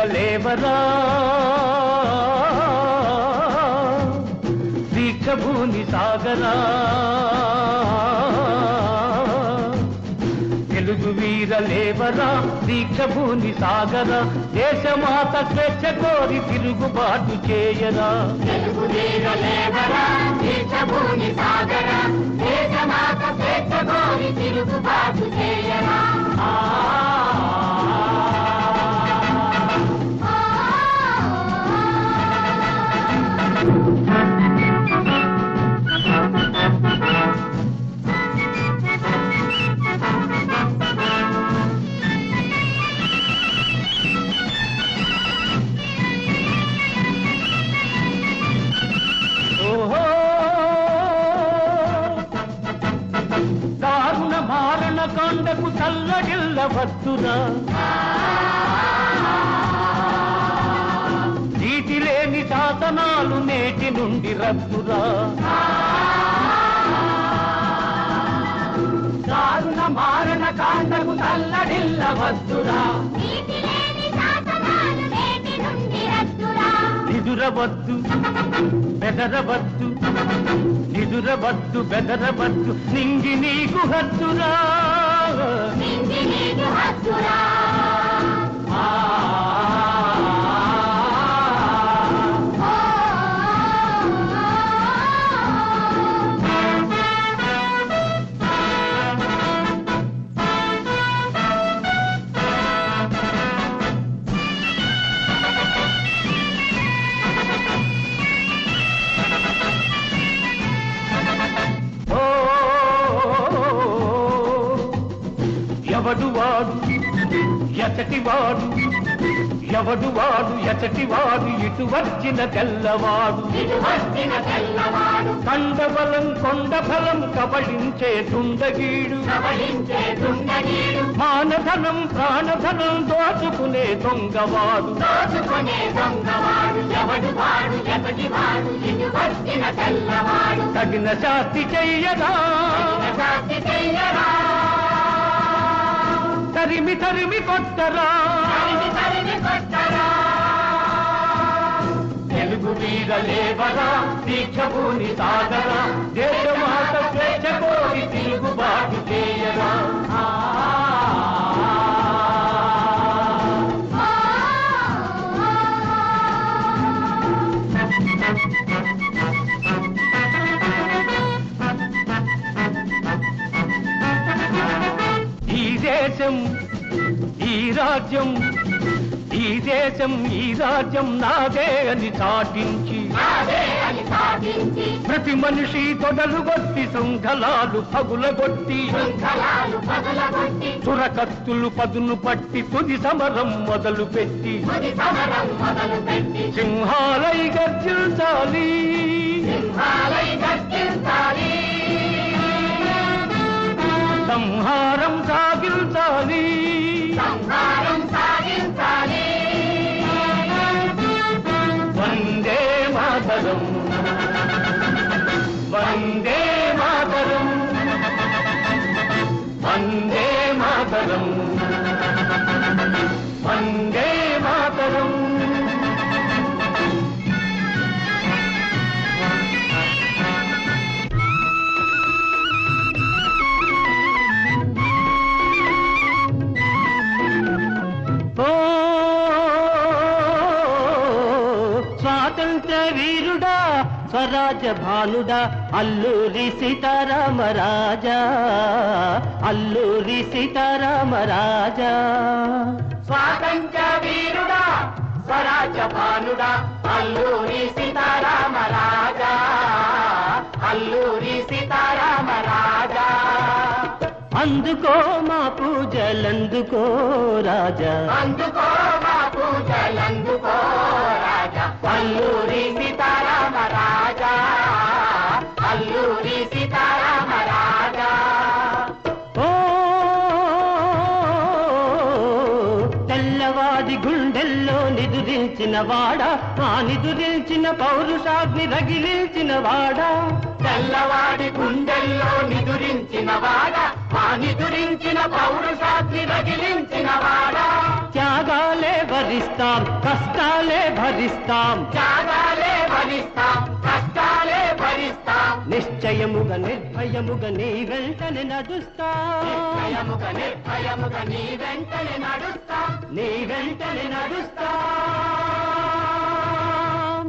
లేవరా దీక్షభూని సాగరా తెలుగు వీర లేవరా దీక్షభూని సాగరా దేశమాత స్వేచ్ఛ కోరి తిరుగుబాటు చేయరా తెలుగు వీర లేవరా దీక్షభూని సాగరా దేశమాత స్వేచ్ఛ కోరి తిరుగుబాటు చేయరా దారుణ మారణ కాండకు చల్లగిల్లవద్దురా నీటి లేని శాసనాలు నేటి నుండి రద్దురా దారుణ మారణ కాండకు చల్లగిల్లవద్దురా నిదురవద్దు బెదరవద్దు నిదురవద్దు బెదరవద్దు నింగి నీకు హద్దురా ఎవడు వాడు ఎచటివాడు ఎవడు వాడు ఎచటివాడు ఇటు వచ్చిన తెల్లవాడు కండబలం కొండబలం కబళించే దుండగీడు మానధనం ప్రాణధనం దోచుకునే దొంగవాడు తగిన శాస్తి చెయ్యరా తరిమి తరిమి కొట్టరా తెలుగు వీర లేవరా దీక్షభూని సాగరా దేశమాత స్వేచ్ఛ కోరి తిరుగుబాటు చేయరా ఈ రాజ్యం ఈ దేశం ఈ రాజ్యం నాదే అని చాటించి ప్రతి మనిషి తొడలుగొట్టి శృంఖలాలు పగులగొట్టి చురకత్తులు పదును పట్టి తుది సమరం మొదలు పెట్టి సింహాలై గర్జించాలి సంహారం సాగించాలి వందే మాతరం వందే మాతరం వందే మాతరం వందే మాతరం స్వాతంత్ర వీరుడా స్వరాజ్య భానుడా అల్లూరి సీతారామరాజా అల్లూరి సీతారామరాజా స్వాతంత్ర వీరుడా స్వరాజ్య భానుడా అల్లూరి సీతారామరాజా అల్లూరి సీతారామరాజా అందుకో మా పూజలందుకో రాజా అందుకో మా పూజలందుకో రాజా అల్లూరి సీతారామరాజా అల్లూరి సీతారామరాజా తెల్లవాడి గుండెల్లో నిదురించిన వాడా ఆ నిదురించిన పౌరుషాగ్ని రగిలించిన వాడా తెల్లవాడి గుండెల్లో నిదురించిన వాడా ఆ నిదురించిన పౌరుషాగ్ని రగిలించిన వాడా త్యాగాలే భరిస్తాం కష్టాలే భరిస్తాం త్యాగాలే భరిస్తాం కష్టాలే భరిస్తాం నిశ్చయముగా నిర్భయముగా నీ వెంటనే నడుస్తాం నిర్భయముగా నీ వెంటనే నడుస్తాం నీ వెంటనే నడుస్తాం